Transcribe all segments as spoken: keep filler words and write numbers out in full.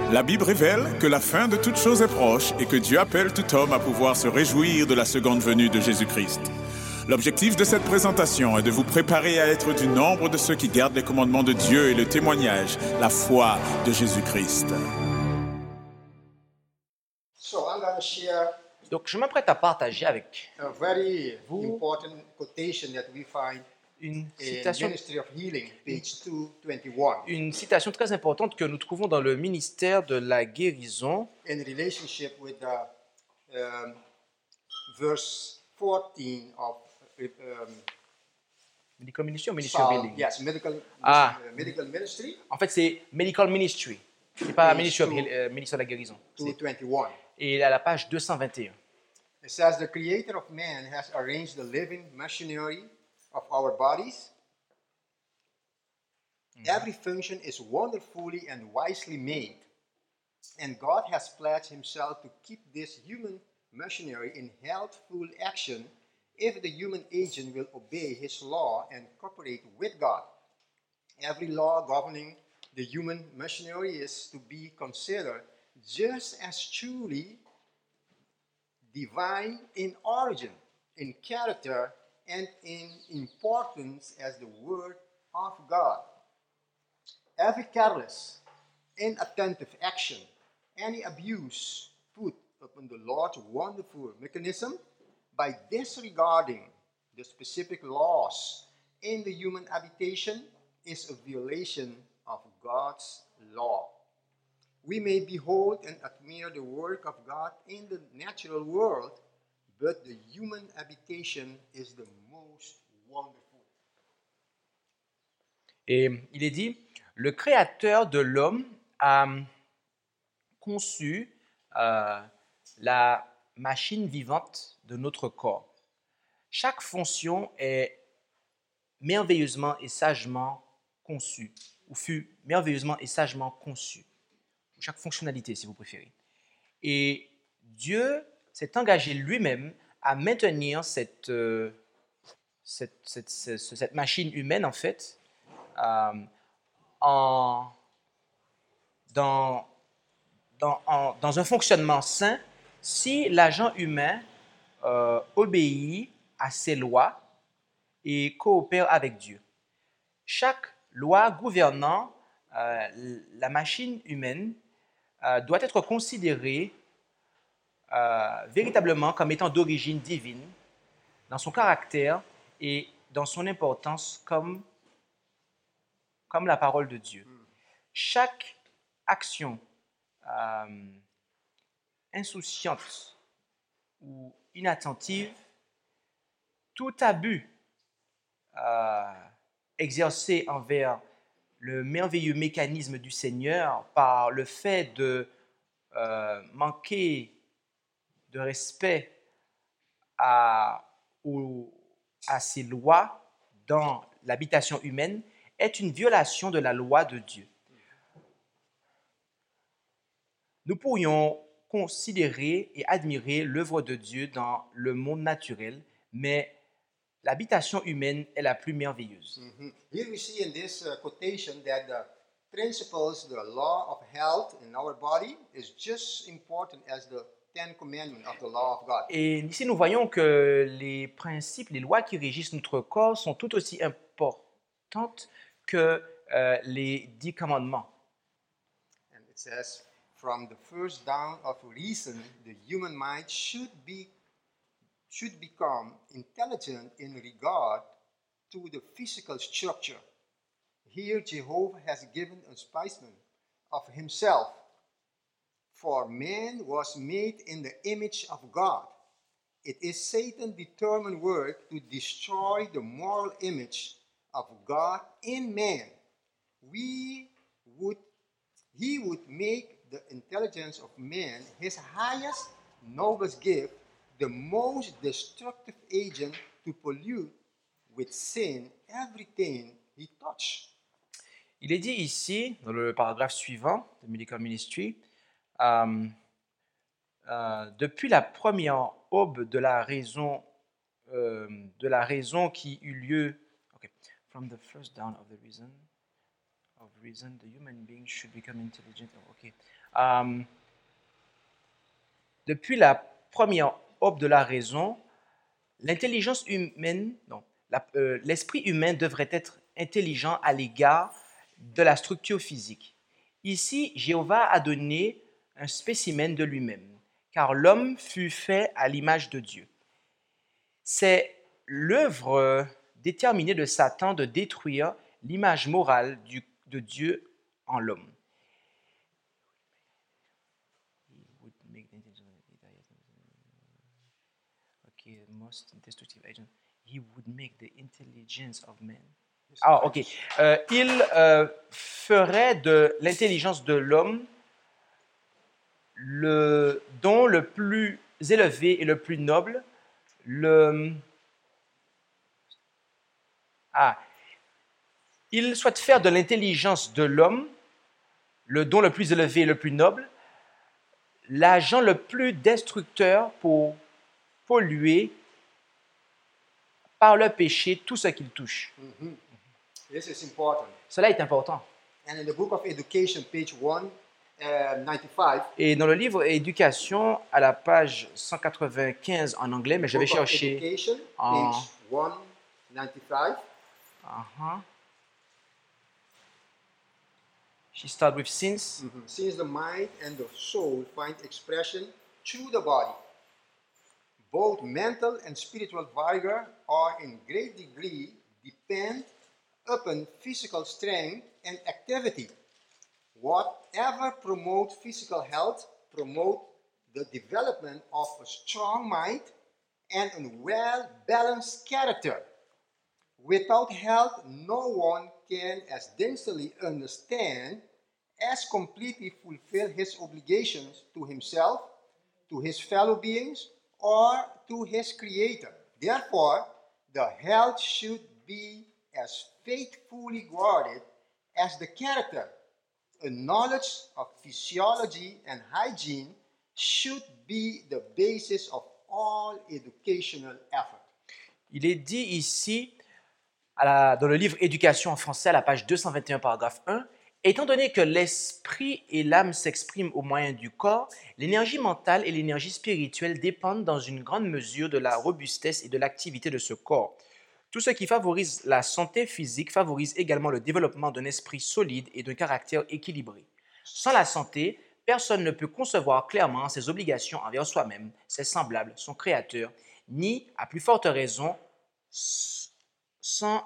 La Bible révèle que la fin de toute chose est proche et que Dieu appelle tout homme à pouvoir se réjouir de la seconde venue de Jésus-Christ. L'objectif de cette présentation est de vous préparer à être du nombre de ceux qui gardent les commandements de Dieu et le témoignage, la foi de Jésus-Christ. So I'm going to share Donc, je m'apprête à partager avec a very Vous- important quotation that we find une in citation, Ministry of Healing, page two twenty-one, une citation très importante que nous trouvons dans le ministère de la guérison, in relationship with the um, verse fourteen of um, Medical Ministry ou Ministry of Psalm, Healing? yes, medical, Ah. uh, medical ministry, En fait, c'est Medical Ministry. C'est pas Page Ministry of two. Heal- euh, ministère de la guérison. two C'est- twenty-one. Et à la page deux cent vingt et un. It says, the Creator of man has arranged the living machinery of our bodies. Every function is wonderfully and wisely made. And God has pledged himself to keep this human machinery in healthful action if the human agent will obey his law and cooperate with God. Every law governing the human machinery is to be considered just as truly divine in origin, in character, and in importance as the Word of God. Every careless, inattentive action, any abuse put upon the Lord's wonderful mechanism by disregarding the specific laws in the human habitation is a violation of God's law. We may behold and admire the work of God in the natural world, but the human habitation is the most wonderful. Et il est dit, le Créateur de l'homme a conçu euh, la machine vivante de notre corps. Chaque fonction est merveilleusement et sagement conçue, ou fut merveilleusement et sagement conçue. Chaque fonctionnalité, si vous préférez. Et Dieu s'est engagé lui-même à maintenir cette, euh, cette, cette, cette, cette machine humaine, en fait, euh, en, dans, dans, en- dans un fonctionnement sain si l'agent humain euh, obéit à ses lois et coopère avec Dieu. Chaque loi gouvernant euh, la machine humaine euh, doit être considérée euh, véritablement comme étant d'origine divine dans son caractère et dans son importance comme, comme la parole de Dieu. Chaque action euh, insouciante ou inattentive, tout abus euh, exercé envers le merveilleux mécanisme du Seigneur par le fait de euh, manquer de respect à, aux- à ses lois dans l'habitation humaine est une violation de la loi de Dieu. Nous pourrions considérer et admirer l'œuvre de Dieu dans le monde naturel, mais l'habitation humaine est la plus merveilleuse. Mhm. Here we see in this uh, quotation that the principles, the law of health in our body is just important as the Ten Commandments of the law of God. Et ici, nous voyons que les principes, les lois qui régissent notre corps sont tout aussi importantes que euh, les dix commandements. And it says, from the first dawn of reason, the human mind should be should become intelligent in regard to the physical structure. Here Jehovah has given a specimen of himself. For man was made in the image of God. It is Satan's determined work to destroy the moral image of God in man. We would, he would make the intelligence of man his highest, noblest gift, the most destructive agent to pollute with sin everything he touched. Il est dit ici, dans le paragraphe suivant de Medical Ministry, euh, euh, depuis la première aube de la raison, euh, de la raison qui eut lieu, okay, from the first dawn of the reason, of reason, the human being should become intelligent. Oh, ok. Um, depuis la première aube de la raison, l'intelligence humaine, non, la- euh, l'esprit humain devrait être intelligent à l'égard de la structure physique. Ici, Jéhovah a donné un spécimen de lui-même, car l'homme fut fait à l'image de Dieu. C'est l'œuvre euh, déterminée de Satan de détruire l'image morale du- de Dieu en l'homme. He would make the Okay, most destructive agent. He would make the intelligence of man. Ah, ok. Euh, il euh, ferait de l'intelligence de l'homme le don le plus élevé et le plus noble, le ah, il souhaite faire de l'intelligence de l'homme le don le plus élevé et le plus noble, l'agent le plus destructeur pour polluer par le péché tout ce qu'il touche. This is important. Cela est important. And in the book of Education, page one ninety-five, Et dans le livre Éducation, à la page cent quatre-vingt-quinze en anglais, mais je vais book of chercher. Education, en- page one ninety-five, Uh-huh. She starts with sins. since the mind and the soul find expression through the body, both mental and spiritual vigor are in great degree depend upon physical strength and activity. Whatever promote physical health, promote the development of a strong mind and a well-balanced character. Without health, no one can as densely understand, as completely fulfill his obligations to himself, to his fellow beings, or to his creator. Therefore, the health should be as faithfully guarded as the character. A knowledge of physiology and hygiene should be the basis of all educational effort. Il est dit ici, à la- dans le livre Éducation en français, à la page deux cent vingt et un, paragraphe un, étant donné que l'esprit et l'âme s'expriment au moyen du corps, l'énergie mentale et l'énergie spirituelle dépendent dans une grande mesure de la robustesse et de l'activité de ce corps. Tout ce qui favorise la santé physique favorise également le développement d'un esprit solide et d'un caractère équilibré. Sans la santé, personne ne peut concevoir clairement ses obligations envers soi-même, ses semblables, son créateur, ni, à plus forte raison, s- sans,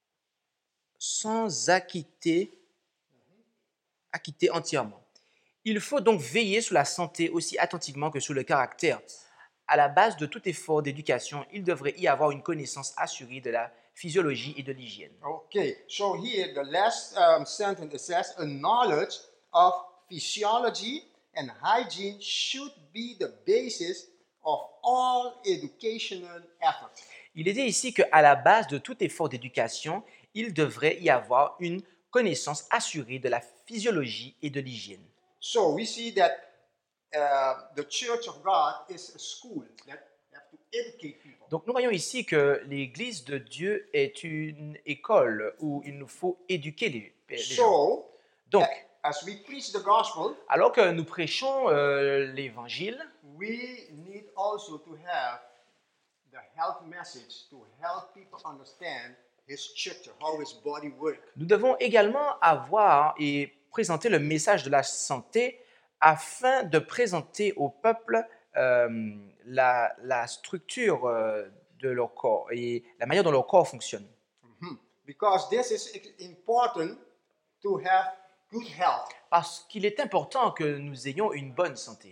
sans acquitter, acquitter entièrement. Il faut donc veiller sur la santé aussi attentivement que sur le caractère. À la base de tout effort d'éducation, il devrait y avoir une connaissance assurée de la physiologie et de l'hygiène. Okay, so here the last um, sentence it says a knowledge of physiology and hygiene should be the basis of all educational effort. Il est dit ici qu'à la base de tout effort d'éducation, il devrait y avoir une connaissance assurée de la physiologie et de l'hygiène. So we see that uh, the Church of God is a school that have to educate people. Donc nous voyons ici que l'Église de Dieu est une école où il nous faut éduquer les, les gens. So, Donc, a- as we preach the gospel, alors que nous prêchons euh, l'Évangile, we need also to have the health message to help people understand his structure, how his body works. nous devons également avoir et présenter le message de la santé afin de présenter au peuple euh, la, la structure euh, de leur corps et la manière dont leur corps fonctionne. Because this is important to have good health. Parce qu'il est important que nous ayons une bonne santé.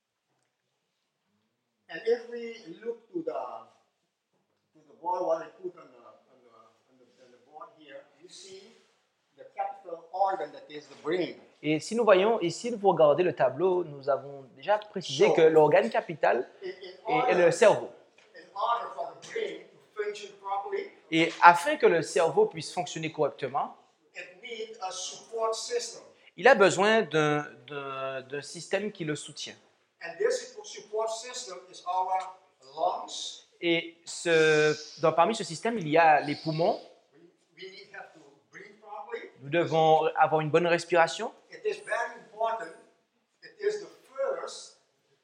And if we look to the to the board, what I put on the on the, on the, on the board here, you see the capital organ that is the brain. Et si nous voyons ici, vous regardez le tableau, nous avons déjà précisé So- que l'organe capital In, in est, est order, le cerveau. in order for the brain to function properly, Et afin que le cerveau puisse fonctionner correctement, it needs a support system. il a besoin d'un- d'un d'un système qui le soutient. And this support system is our lungs. Et ce, dans, parmi ce système, il y a les poumons. We, we need have to breathe properly. Nous devons avoir une bonne respiration. It is very important. It is the first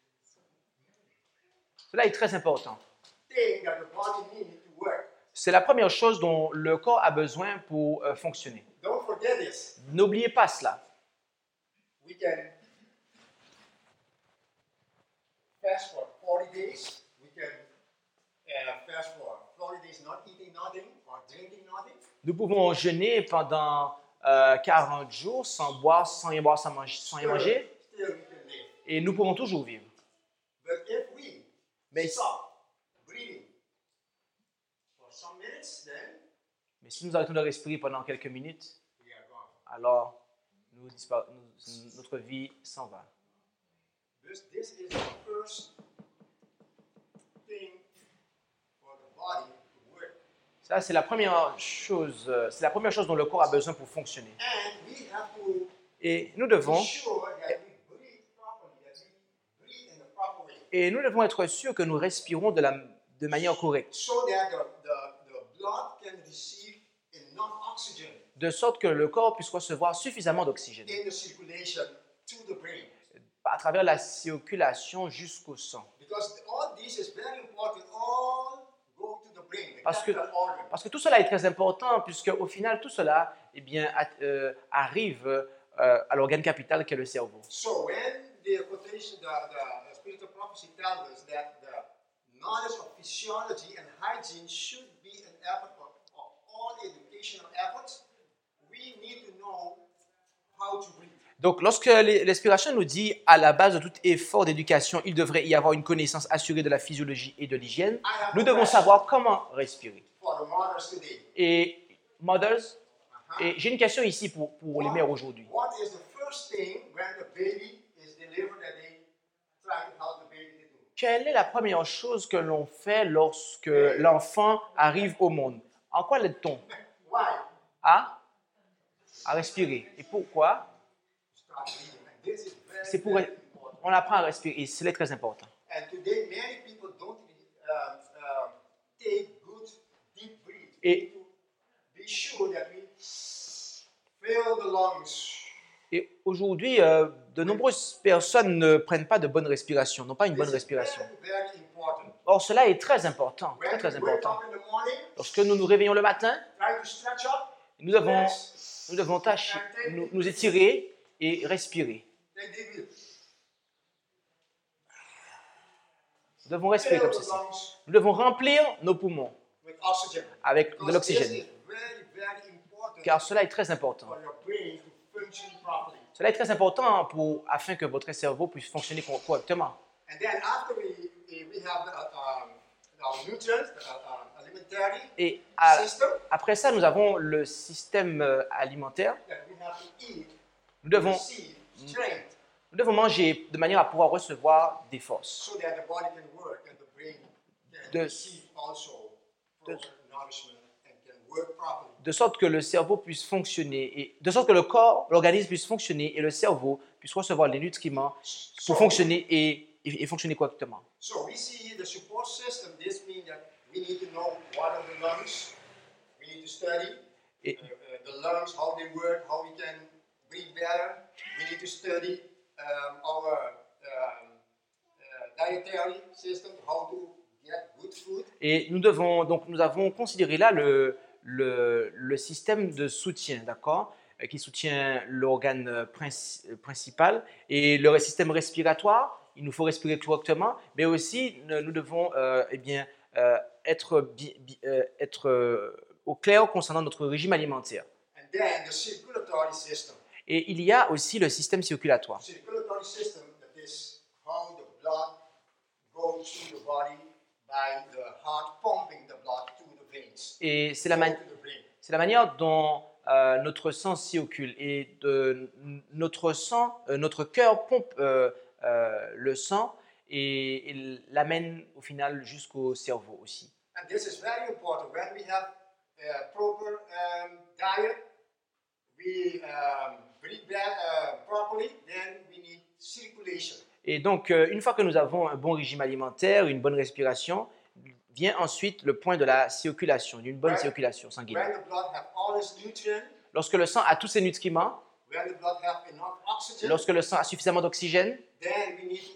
Cela est très important. thing that the body needs to work. C'est la première chose dont le corps a besoin pour euh, fonctionner. Don't forget this. N'oubliez pas cela. We can fast for forty days. We can uh, fast for forty days not eating nothing or drinking nothing. Nous pouvons jeûner pendant euh, quarante jours sans boire, sans rien boire, sans manger, sans rien manger, Still, we can live. et nous pouvons toujours vivre. But if we Mais, stop breathing for some minutes, then mais si nous arrêtons de respirer pendant quelques minutes, we are gone. alors nous dispar- nous- notre vie s'en va. This, this is the first thing for the body to work. Ça, c'est la première chose, euh, c'est la première chose dont le corps a besoin pour fonctionner. And we have to Et nous be devons, sure that we breathe properly, that we breathe in the proper way, et nous devons être sûrs que nous respirons de, la, de manière correcte, so that the, the, the blood can receive enough oxygen de sorte que le corps puisse recevoir suffisamment d'oxygène in the circulation to the brain. à travers la circulation jusqu'au sang. Because all this is very important. All go to the brain, the Parce que, capital organ. parce que tout cela est très important, puisque au final, tout cela eh bien, a- euh, arrive euh, à l'organe capital qu'est le cerveau. So when the quotation, the, the spiritual prophecy tells us that the knowledge of physiology and hygiene should be an effort of, of all educational efforts, we need to know how to breathe. Donc, lorsque l'I- l'inspiration nous dit à la base de tout effort d'éducation, il devrait y avoir une connaissance assurée de la physiologie et de l'hygiène, I have nous a devons question savoir comment respirer. for the mothers today. Et, mothers, Uh-huh. et j'ai une question ici pour, pour les mères aujourd'hui. What is the first thing when the baby is delivered that they try to help the baby to do? Quelle est la première chose que l'on fait lorsque l'enfant arrive au monde? En quoi l'aide-t-on? Why? À, à respirer. Et pourquoi? Start breathing. And this is very, C'est pour, very important. on apprend à respirer et c'est très important. And today, many people don't uh, uh, take good deep breath. Et- To be sure that we fill the lungs. Et aujourd'hui, euh, de nombreuses personnes ne prennent pas de bonne respiration, n'ont pas une bonne This is respiration. very, very important. Or, cela est très important, très When très we wake important. up in the morning, Lorsque nous nous réveillons le matin, try to stretch up, nous devons, rest, nous devons tâcher, nous, nous étirer et respirer. take deep breath. Nous devons respirer Fill comme the ceci. lungs Nous devons remplir nos poumons with oxygen. avec de Because this l'oxygène, is very, very important car cela est très important. for your brain to function properly. Cela est très important pour, afin que votre cerveau puisse fonctionner co- correctement. And then after we, we we have uh, um, our nutrients, uh, uh, alimentary Et à- system après ça, nous avons le système euh, alimentaire. that we have to eat, Nous devons, receive strength, nous devons manger de manière à pouvoir recevoir des forces. so that the body can work and the brain can De- receive also proper nourishment and can work properly. De sorte que le cerveau puisse fonctionner, et de sorte que le corps, l'organisme puisse fonctionner et le cerveau puisse recevoir les nutriments So, pour fonctionner et, et- et fonctionner correctement. so we see the support system. This means that we need to know what are the lungs. We need to study Et, uh, uh, the lungs, how they work, how we can breathe better. We need to study um, our um, uh, dietary system, how to get good food. et nous devons, donc nous avons considéré là le, le, le système de soutien, d'accord, euh, qui soutient l'organe euh, princi- euh, principal et le système respiratoire. Il nous faut respirer correctement, mais aussi ne- nous devons euh, eh bien, euh, être, bi- bi- euh, être euh, au clair concernant notre régime alimentaire. And then the circulatory system. Et il y a aussi le système circulatoire. Circulatory system, that is how the blood goes through the body by the heart pumping the blood to the veins, Et c'est la, go man- to the brain. c'est la manière dont euh, notre sang circule et de, notre sang, euh, notre cœur pompe euh, euh, le sang et, et l'amène au final jusqu'au cerveau aussi. And this is very important. When we have a proper um, diet, we um, breathe ba- uh, properly, then we need circulation. Et donc, euh, une fois que nous avons un bon régime alimentaire, une bonne respiration, vient ensuite le point de la circulation, d'une bonne Ouais. circulation sanguine. When the blood have all its nutrients, Lorsque le sang a tous ses nutriments, when the blood have enough oxygen, lorsque le sang a suffisamment d'oxygène, then we need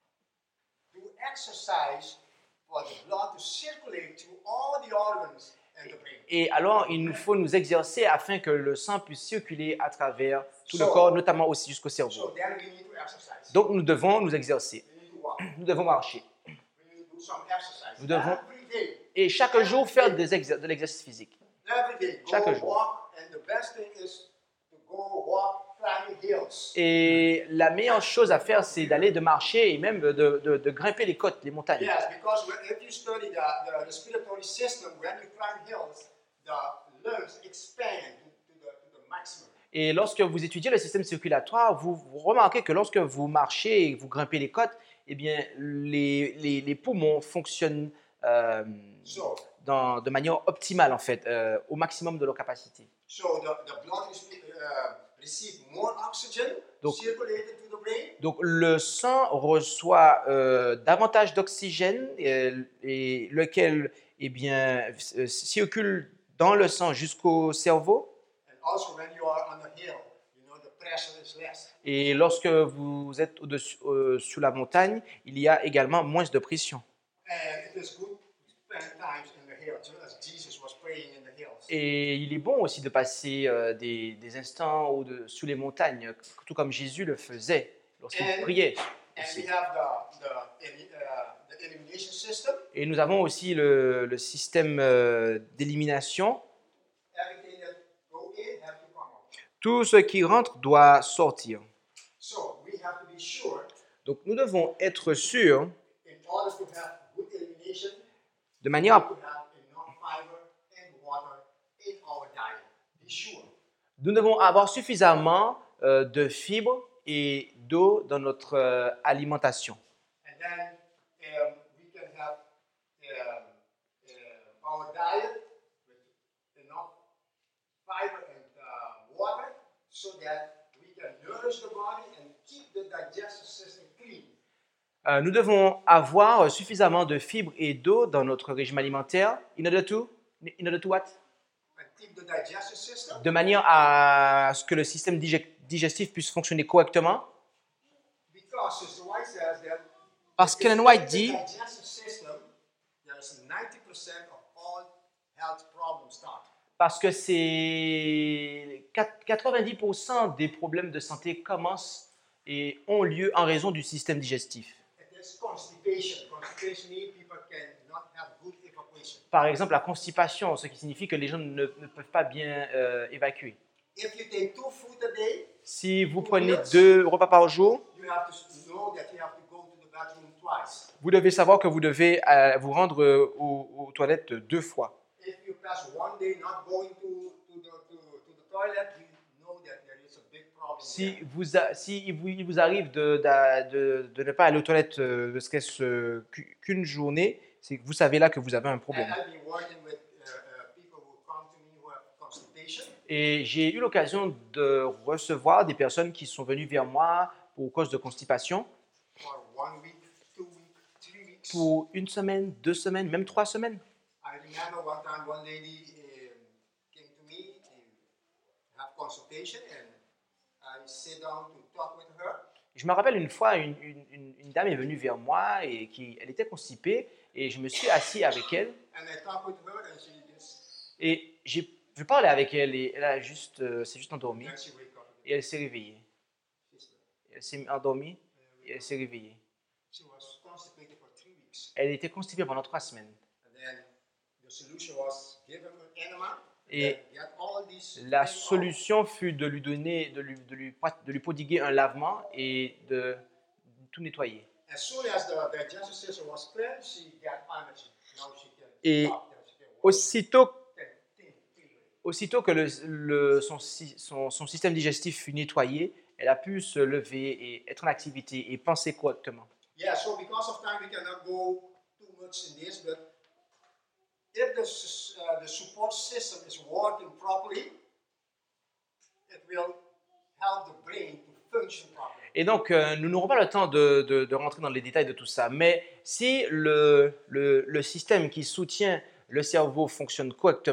to do exercise for the blood to circulate through all the organs and the brain. et alors il nous faut nous exercer afin que le sang puisse circuler à travers tout le So- corps, notamment aussi jusqu'au So cerveau. then we need to exercise. Donc nous devons nous exercer, We need to walk. nous devons marcher. We need to do some exercise. Nous devons- Every day. Et chaque jour faire des exer- de l'exercice physique. Every day. Go Chaque jour. walk, and the best thing is to go walk climbing hills. Et la meilleure chose à faire, c'est d'aller de marcher et même de, de- de grimper les côtes, les montagnes. Yes, because when, if you study the, the respiratory system, when you climb hills, the lungs expand to, to, the, to the maximum. Et lorsque vous étudiez le système circulatoire, vous, vous remarquez que lorsque vous marchez et que vous grimpez les côtes, eh bien, les, les- les poumons fonctionnent euh, So, dans- de manière optimale, en fait, euh, au maximum de leur capacité. so the, the blood is, uh, receive more oxygen Donc- circulated to the brain, Donc, le sang reçoit euh, davantage d'oxygène, et, et lequel eh bien, euh, circule dans le sang jusqu'au cerveau. and also when you are on a hill, you know the pressure is less. Et lorsque vous êtes au-dessus, euh, sur la montagne, il y a également moins de pression. And it is good to spend times in the hills, just as Jesus was praying in the hills. Et il est bon aussi de passer euh, des, des instants au de, sous les montagnes, tout comme Jésus le faisait lorsqu'il And- priait. And aussi. we have the, the, eli- uh, the elimination system. Et nous avons aussi le, le système euh, d'élimination. Everything that go in have to come out. Tout ce qui rentre doit sortir. So we have to be sure, Donc nous devons être sûrs, in order to have good elimination, de manière to have enough fiber and water in our diet. Be sure. nous devons avoir suffisamment euh, de fibres et d'eau dans notre euh, alimentation. And then um, we can have um, uh, our diet with enough fiber and uh, water so that we can nourish the body and keep the digestive system clean. Euh, nous devons avoir suffisamment de fibres et d'eau dans notre régime alimentaire, in order to, in order to what? And keep the digestive system De manière à ce que le système dige- digestif puisse fonctionner correctement. because Sister White says that Parce if qu'Ellen it's White in the dit, digestive system, there's ninety percent of all health problems start. parce que c'est quatre-vingt-dix pour cent des problèmes de santé commencent et ont lieu en raison du système digestif. It is constipation. Constipation means people cannot have good evacuation. Par exemple, la constipation, ce qui signifie que les gens ne, ne peuvent pas bien euh, évacuer. If you take two food a day, Si vous prenez deux repas par jour, you have to know that you have to go to the bathroom twice. vous devez savoir que vous devez euh, vous rendre euh, aux, aux toilettes deux fois. If you pass one day not going to, to, the, to, to the toilet, you know that there is a big problem Si, there. vous a- si il, vous, il vous arrive de, d'a- de- de ne pas aller aux toilettes euh, ne serait-ce euh, qu'u- qu'une journée, c'est que vous savez là que vous avez un And problème. I've been working with uh, uh, people who come to me who have constipation. Et j'ai eu l'occasion de recevoir des personnes qui sont venues vers moi pour cause de constipation For one week, two weeks, three weeks. pour une semaine, deux semaines, même trois semaines. I remember one time one lady um, came to me to have consultation, and I sit down to talk with her. Je me rappelle une fois, une, une- une- une dame est venue vers moi et qui, elle était constipée et je me suis assis avec elle And I talked with her, and she just et j'ai, je parlais avec elle et elle a juste, euh, s'est juste endormie then she wake up. et elle s'est réveillée. She slept. Elle s'est endormie et elle s'est réveillée. She was constipated for three weeks. Elle était constipée pendant trois semaines. And then the solution was give her an enema Et and get all these la things off. solution fut de lui donner, de lui, de lui, de lui prodiguer un lavement et de tout nettoyer. As soon as the digestive system was cleared, she got energy. Now she can Et talk, she can walk, Aussitôt, can think clearly. aussitôt que le, le- son, sy- son, son système digestif fut nettoyé, elle a pu se lever et être en activité et penser correctement. Yeah, so because of time, we cannot go too much in this, but if the, s- uh, the support system is working properly, it will help the brain to function properly. Et donc, euh, nous n'aurons pas le temps de, de- de rentrer dans les détails de tout ça, mais si le, le- le système qui soutient le cerveau fonctionne correctement,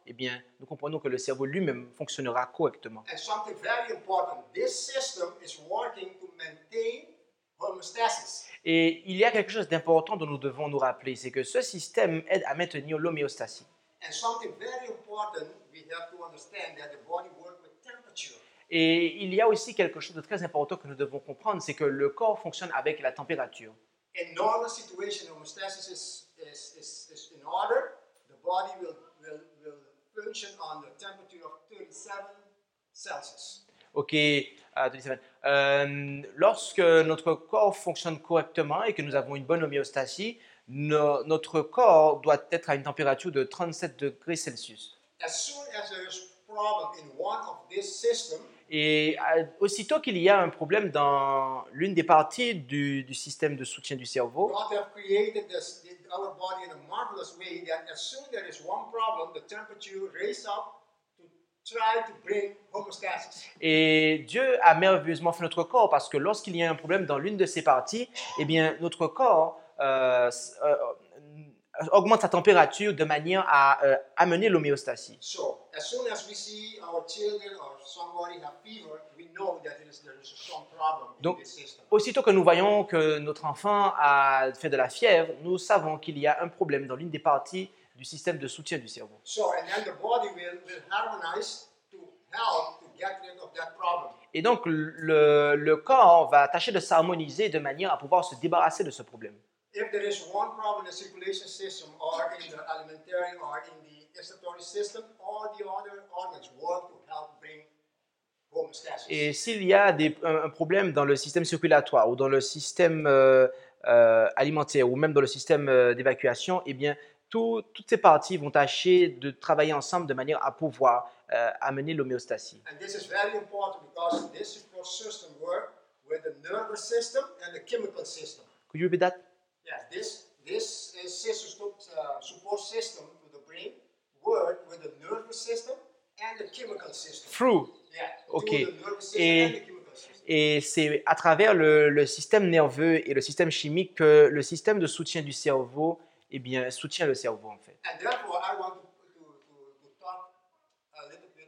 eh bien, nous comprenons que le cerveau lui-même fonctionnera correctement. And something very important, this system is working to maintain homeostasis. Et il y a quelque chose d'important dont nous devons nous rappeler, c'est que ce système aide à maintenir l'homéostasie. And something very important, we have to understand that the body works with temperature. Et il y a aussi quelque chose de très important que nous devons comprendre, c'est que le corps fonctionne avec la température. In normal situation, homeostasis is, is, is, is in order. The body will, will, will function on the temperature of thirty-seven Celsius. Ok, euh, trente-sept. Euh, lorsque notre corps fonctionne correctement et que nous avons une bonne homéostasie, no- notre corps doit être à une température de trente-sept degrés Celsius. As soon as there is problem in one of this system, Et euh, aussitôt qu'il y a un problème dans l'une des parties du, du système de soutien du cerveau, God have created this, our body in a marvelous way that as soon as there is one problem, the temperature raise up to try to bring homeostasis. et Dieu a merveilleusement fait notre corps parce que lorsqu'il y a un problème dans l'une de ces parties, eh bien, notre corps euh, euh, augmente sa température de manière à euh, amener l'homéostasie. So, as soon as we see our children or somebody have fever, we know that there is, there is some problem in Donc, this system. aussitôt que nous voyons que notre enfant a fait de la fièvre, nous savons qu'il y a un problème dans l'une des parties du système de soutien du cerveau. So, and then the body will, will harmonize to help to get rid of that problem. Et donc, le, le corps va tâcher de s'harmoniser de manière à pouvoir se débarrasser de ce problème. If there is one problem in the circulation system or in the alimentary or in the excretory system, all the other organs work to help bring homeostasis. Et s'il y a des, un, un problème dans le système circulatoire ou dans le système euh, euh, alimentaire ou même dans le système euh, d'évacuation, eh bien, tout- toutes ces parties vont tâcher de travailler ensemble de manière à pouvoir euh, amener l'homéostasie. And this is very important because this support system work with the nervous system and the chemical system. Could you repeat that? Yes, this this is system, uh, support system to the brain work with the nervous system and the chemical system. Through. Yeah, Ok. to the nervous system Et- and the chemical system. Et c'est à travers le, le système nerveux et le système chimique que le système de soutien du cerveau eh bien, soutient le cerveau en fait. And therefore, I want to, to, to, to talk a little bit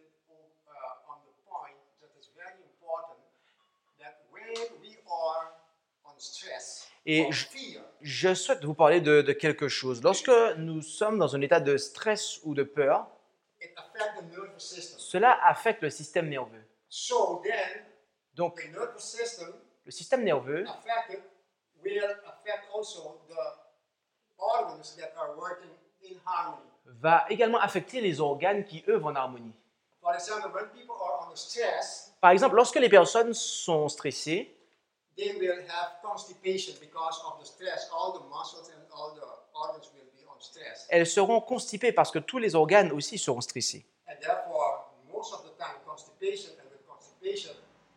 uh, on the point that is very important that when we are on stress Et or je- fear, Je souhaite vous parler de, de quelque chose. Lorsque nous sommes dans un état de stress ou de peur, it affects the nervous system. cela affecte le système nerveux. So then, Donc, the nervous system le système nerveux affected will affect also the organs that are working in harmony. va également affecter les organes qui, eux, vont en harmonie. For example, when people are on stress, Par exemple, lorsque les personnes sont stressées, they will have constipation because of the stress. All the muscles and all the organs will be on stress. elles seront constipées parce que tous les organes aussi seront stressés. And therefore, most of the time, constipation, and with constipation,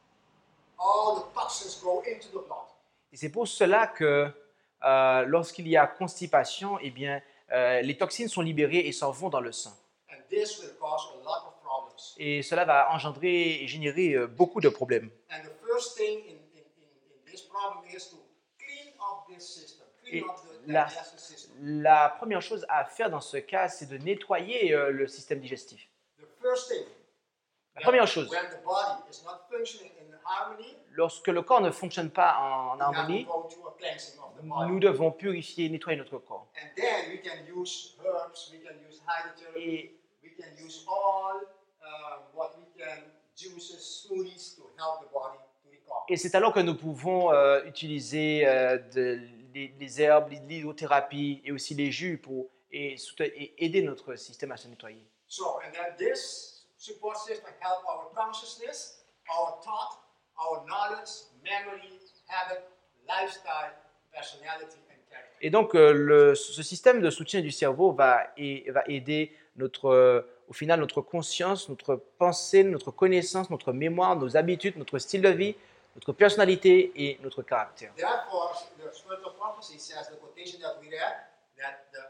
all the toxins go into the blood. Et c'est pour cela que euh, lorsqu'il y a constipation, eh bien, euh, les toxines sont libérées et s'en vont dans le sang. And this will cause a lot of problems. Et cela va engendrer et générer euh, beaucoup de problèmes. And the first thing in, in, in, in this problem is to clean up this system, clean Et up the la- digestive system. La première chose à faire dans ce cas, c'est de nettoyer euh, le système digestif. The first thing, La première chose, when the body is not functioning in harmony, lorsque le corps ne fonctionne pas en we have harmonie, to go through a cleansing of the body. nous devons purifier, nettoyer notre corps. And then we can use herbs, we can use hydrotherapy, Et, we can use all uh, what we can, juices, smoothies to help the body to recover. et c'est alors que nous pouvons euh, utiliser euh, de- les, les herbes, l'hydrothérapie et aussi les jus pour et, soute- et aider notre système à se nettoyer. So, and then this support system help our consciousness, our thought, our knowledge, memory, habit, lifestyle, personality, and character. Et donc, euh, le- ce système de soutien du cerveau va, et, va aider notre, euh, au final notre conscience, notre pensée, notre connaissance, notre mémoire, nos habitudes, notre style de vie, notre personnalité et notre caractère. Therefore, the Spirit of Prophecy says, the quotation that we read, that the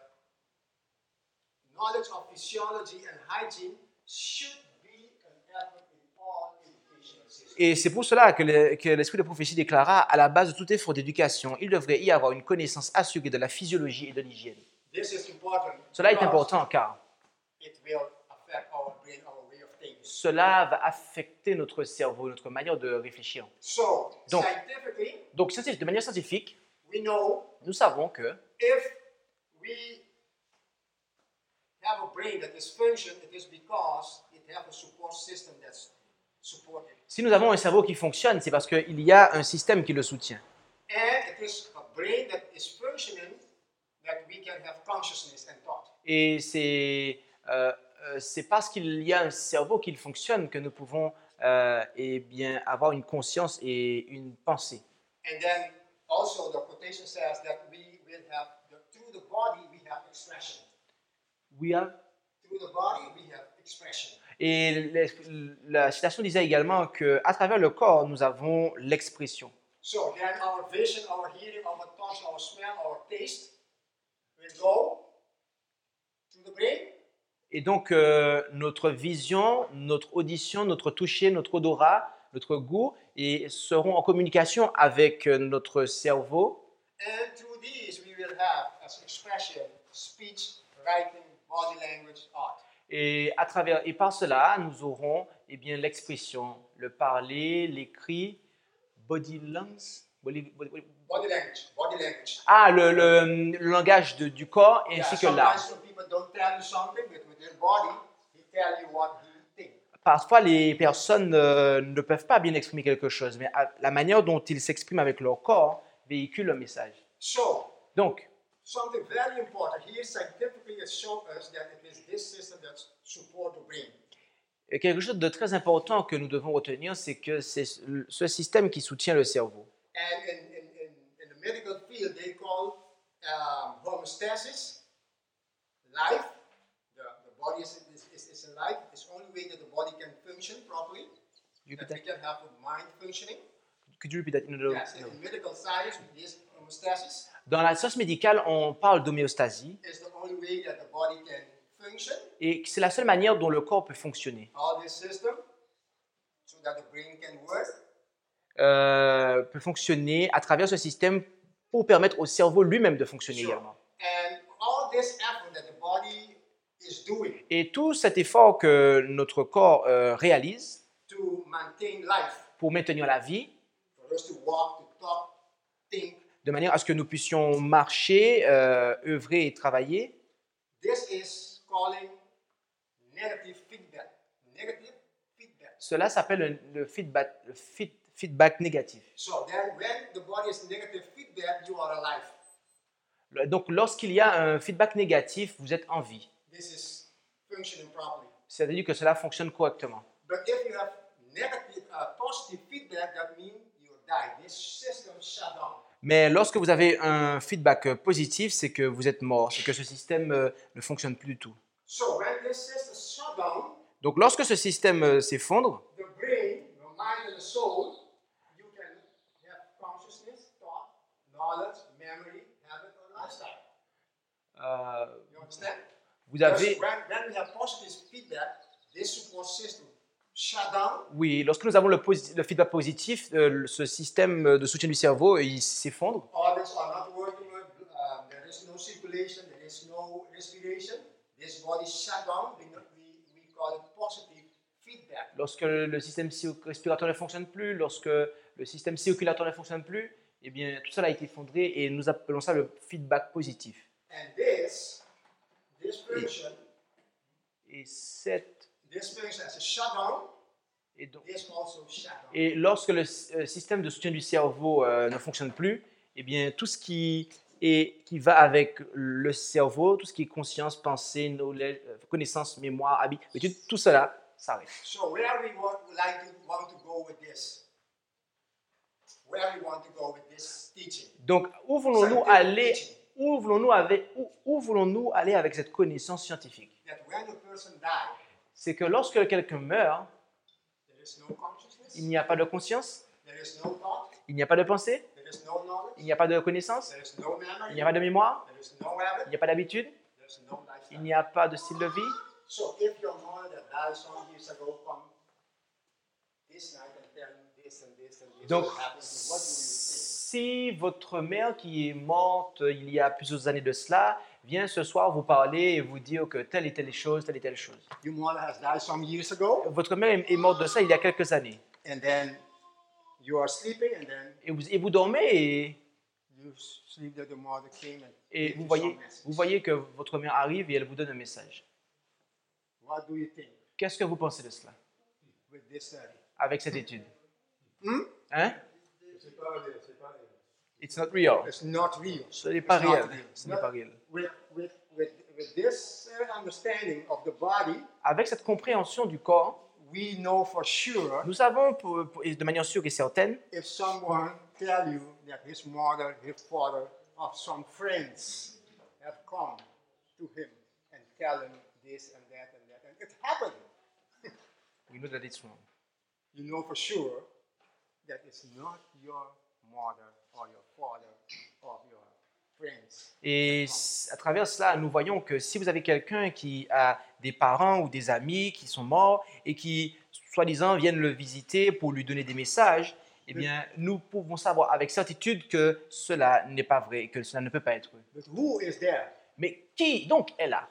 knowledge of physiology and hygiene should be an effort in all educational systems. Et c'est pour cela que le- que l'Esprit de prophétie déclara, à la base de tout effort d'éducation, il devrait y avoir une connaissance assurée de la physiologie et de l'hygiène. This is important. Cela est because important car It will affect our brain, our way of thinking. cela va affecter notre cerveau, notre manière de réfléchir. So, Donc, scientifically, Donc, scientifique- de manière scientifique, we know nous savons que if we have a brain that is function, it is because it has a support system that's supported. si nous avons un cerveau qui fonctionne, c'est parce qu'il y a un système qui le soutient. And it is a brain that is functioning that we can have consciousness and thought. Et c'est euh, euh, c'est parce qu'il y a un cerveau qui fonctionne que nous pouvons euh, eh bien, avoir une conscience et une pensée. And then also the quotation says that we will have, the, through the body we have expression. We have- Through the body we have expression. Et le- la citation disait également qu'à travers le corps, nous avons l'expression. So then our vision, our hearing, our touch, our smell, our taste will go to the brain. Et donc, euh, notre vision, notre audition, notre toucher, notre odorat, notre goût et seront en communication avec euh, notre cerveau. And through these we will have as expression, speech, writing, body language, art. Et, à travers, et par cela, nous aurons eh bien, l'expression, le parler, l'écrit, body language. Body, body- body- Body language, body language. ah, le, le- le langage de- du corps Yeah, ainsi que l'art. sometimes some people don't tell you something, but with their body, they tell you what he thinks. Parfois, les personnes euh, ne peuvent pas bien exprimer quelque chose, mais à- la manière dont ils s'expriment avec leur corps véhicule un message. So, Donc, something very important here scientifically it shows us that it is this system that supports the brain. et quelque chose de très important que nous devons retenir, c'est que c'est ce système qui soutient le cerveau. And in, in, in, in the medical field, they call um, homeostasis life. The, the body is, is, is, is in life. It's the only way that the body can function properly, You that repeat we can have a mind functioning. Could you repeat that? No, no, Yes, no. in medical science, this homeostasis Dans la science médicale, on parle d'homéostasie is the only way that the body can function, et c'est la seule manière dont le corps peut fonctionner, all this system, so that the brain can work. euh, peut fonctionner à travers ce système pour permettre au cerveau lui-même de fonctionner Sure. également. And all this effort that the body is doing Et tout cet effort que notre corps euh, réalise to maintain life, pour maintenir la vie, for us to walk, to talk, think, de manière à ce que nous puissions marcher, euh, œuvrer et travailler, this is calling negative feedback. Negative feedback. cela s'appelle le, le feedback, le feed- feedback négatif. So then when the body is negative feedback, you are alive. Le- Donc, lorsqu'il y a un feedback négatif, vous êtes en vie. This is functioning properly. C'est-à-dire que cela fonctionne correctement. But if you have negative, uh, positive feedback, that means you die. This system shut down. Mais lorsque vous avez un feedback euh, positif, c'est que vous êtes mort, c'est que ce système euh, ne fonctionne plus du tout. So when this system shut down, Donc, lorsque ce système euh, s'effondre, the brain, the mind and the soul, you can have consciousness, thought, knowledge, memory, habit, or lifestyle. euh, You understand? vous avez... Because when, when we have positive feedback, this support system shut down, Oui, lorsque nous avons le, posi- le feedback positif, euh, le- ce système euh, de soutien du cerveau, il s'effondre. organs are not working, um, there is no circulation, there is no respiration, this body shut down, we, not- we, we call it positive feedback. Lorsque le système cio- respiratoire ne fonctionne plus, lorsque le système circulatoire ne fonctionne plus, eh bien, tout cela a été effondré et nous appelons ça le feedback positif. And this, this function, Et, cette, this function as a shutdown, et, donc- this also shut down. et lorsque le s- euh, système de soutien du cerveau euh, ne fonctionne plus, eh bien, tout ce qui, est, qui va avec le cerveau, tout ce qui est conscience, pensée, knowledge, euh, connaissance, mémoire, habitude, tout cela s'arrête. So where we want, would like to want to go with this? Where we want to go with this teaching? Donc, où voulons-nous Scientific aller, teaching. où voulons-nous avec, où, où voulons-nous aller avec cette connaissance scientifique? That when the person dies, C'est que lorsque quelqu'un meurt, there is no consciousness, il n'y a pas de conscience, there is no thought, il n'y a pas de pensée, there is no knowledge, il n'y a pas de connaissance, there is no il memory, n'y a pas de mémoire, there is no habit, il n'y a pas d'habitude, there is no il lifestyle. n'y a pas de style de vie. So if your mother that died some years ago come this night and tell you this and this and this Donc, will happen, what do you think? si votre mère qui est morte il y a plusieurs années de cela vient ce soir vous parler et vous dire que telle et telle chose, telle et telle chose. Your mother has died some years ago, Votre mère est morte de ça il y a quelques années. and then you are sleeping, and then Et vous, et vous dormez et, you sleep that the mother came and et gave vous, you voyez, some message. vous voyez que votre mère arrive et elle vous donne un message. What do you think Qu'est-ce que vous pensez de cela with this study? avec cette étude? Hmm? Hein? It's not real. It's not real. Ce n'est pas It's not réel. real. Ce n'est pas réel. With, with, with, with this uh, understanding of the body, Avec cette compréhension du corps, we know for sure nous savons pour- pour- de manière sûre et certaine if someone tell you that his mother, his father, or some friends have come to him and tell him this and that and that, and it happened, we know that it's wrong. you know for sure that it's not your mother or your father or your friends. Et à travers cela, nous voyons que si vous avez quelqu'un qui a des parents ou des amis qui sont morts et qui, soi-disant, viennent le visiter pour lui donner des messages, eh bien, nous pouvons savoir avec certitude que cela n'est pas vrai et que cela ne peut pas être. But who is there? Mais qui donc est là?